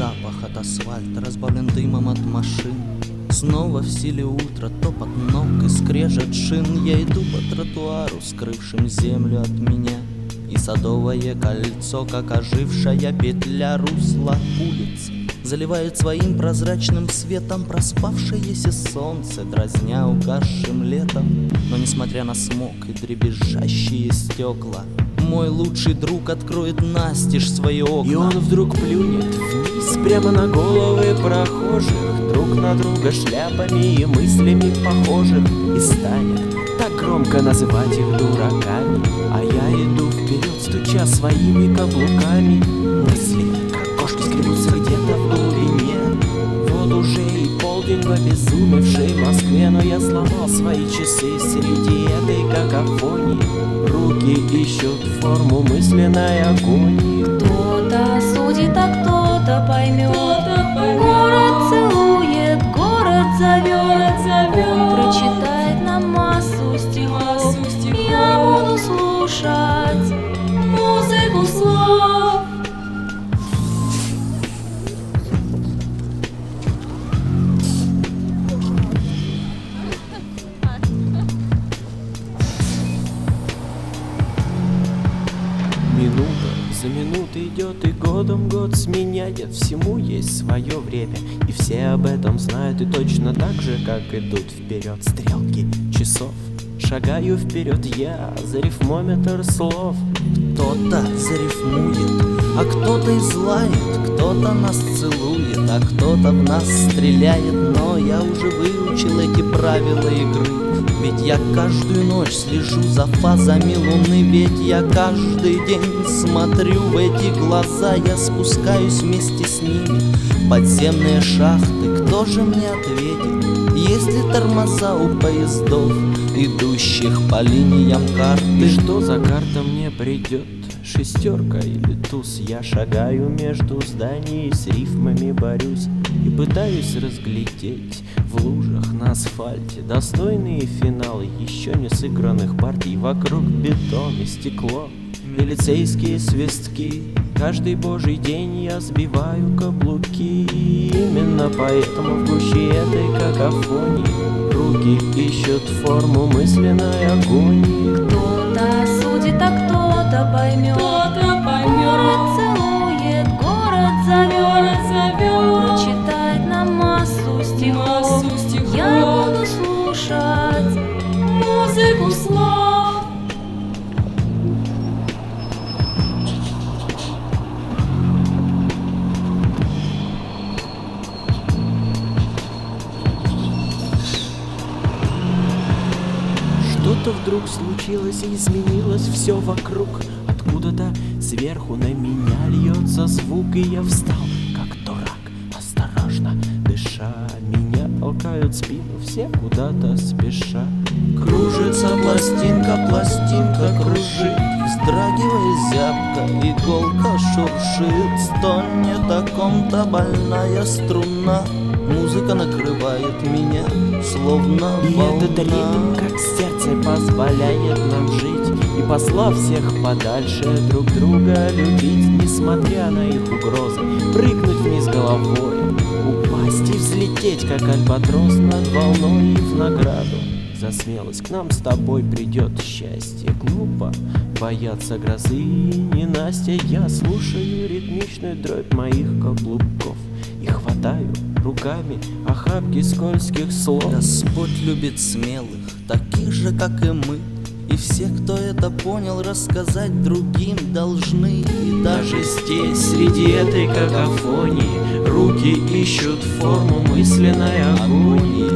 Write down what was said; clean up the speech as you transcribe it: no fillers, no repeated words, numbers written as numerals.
запах от асфальта разбавлен дымом от машин. Снова в силе утра топот ног и скрежет шин. Я иду по тротуару, скрывшим землю от меня, и садовое кольцо, как ожившая петля, русла улиц заливает своим прозрачным светом проспавшееся солнце, дразня угасшим летом. Но несмотря на смог и дребезжащие стекла, мой лучший друг откроет настежь свои окна. И он вдруг плюнет вниз прямо на головы прохожих, друг на друга шляпами и мыслями похожих, и станет так громко называть их дураками. А я иду вперед, стуча своими каблуками. Мысли, как кошки, скребутся где-то в глубине. Вот уже и полдень в обезумевшей Москве, но я сломал свои часы среди этой какофонии. Руки ищут форму мысленной агонии. Кто-то судит, а кто-то поймет. Город целует, город зовет. Он прочитает нам массу стихов. Я буду слушать музыку слов. Минута за минутой идет, и годом год сменяет. Всему есть свое время, и все об этом знают. И точно так же, как идут вперед стрелки часов, шагаю вперед я за рифмометр слов. Кто-то зарифмует, а кто-то излает, кто-то нас целует, а кто-то в нас стреляет. Но я уже выучил эти правила игры, ведь я каждую ночь слежу за фазами луны. Ведь я каждый день смотрю в эти глаза, я спускаюсь вместе с ними в подземные шахты. Кто же мне ответит, есть ли тормоза у поездов, идущих по линиям карты? И что за карта мне придет? Шестерка или туз? Я шагаю между зданий, с рифмами борюсь и пытаюсь разглядеть в лужах на асфальте достойные финалы еще не сыгранных партий. Вокруг бетон и стекло, милицейские свистки. Каждый божий день я сбиваю каблуки. Именно поэтому в гуще этой какофонии руки ищут форму мысленной агонии. Кто-то судит, а кто-то поймет. Город целует, город зовет. Он прочитает нам массу стихов. Я буду слушать музыку слов. Что-то вдруг случилось и изменилось все вокруг. Откуда-то сверху на меня льется звук, и я встал, как дурак, осторожно дыша. Меня толкают в спину, все куда-то спеша. Кружится пластинка, пластинка кружит, вздрагивая зябко, иголка шуршит. Стонет о ком-то больная струна, музыка накрывает меня, словно И волна. этот ритм, как сердце, позволяет нам жить и, послав всех подальше, друг друга любить. Несмотря на их угрозы, прыгнуть вниз головой, упасть и взлететь, как альбатрос над волной. И в награду за смелость к нам с тобой придет счастье. Глупо бояться грозы и ненастья. Я слушаю ритмичную дробь моих каблуков и хватаю руками охапки скользких слов. Господь любит смелых, таких же, как и мы, и все, кто это понял, рассказать другим должны. И Даже здесь, среди этой какофонии, руки ищут форму мысленной агонии.